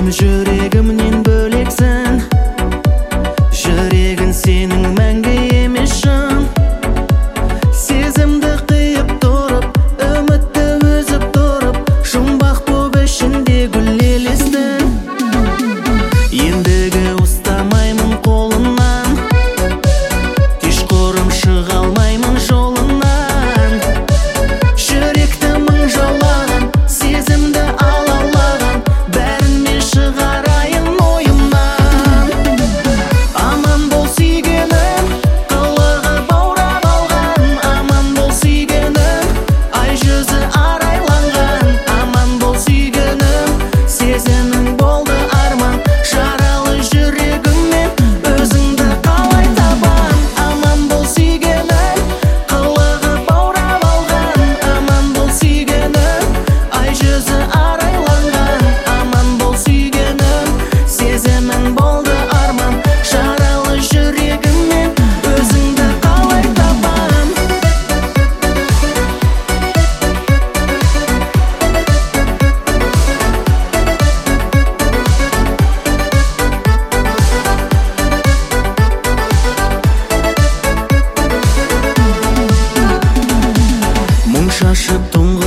жүрегімнен бөлексің, жүрегін сенің мәңгі емес шын. Сезімді қиып тұрып, үмітті үзіп тұрып, жұмбақ боп ішінде гүл елестің. Ендігі ұстамаймын қолынан, кешқұрым шыға алмаймын жолынан. Жүректі мың жаулаған, сезімді алаулаған, бәрін мен шығарайын ойымнан. Аман бол сүйгенім, қылығы баурап алған. Аман бол сүйгенім, ай жүзі арайланған. Аман бол сүйгенім, сезімің болды арман. Жаралы жүрегіммен өзіңді қалай табам. Аман бол сүйгенім, қылығы баурап алған. Аман бол сүйгенім, ай жүзі арайланған. Аман бол сүйгенім, сезімің болды арман. Жаралы жүрегіммен өзіңді қалай табам. Мұң шашып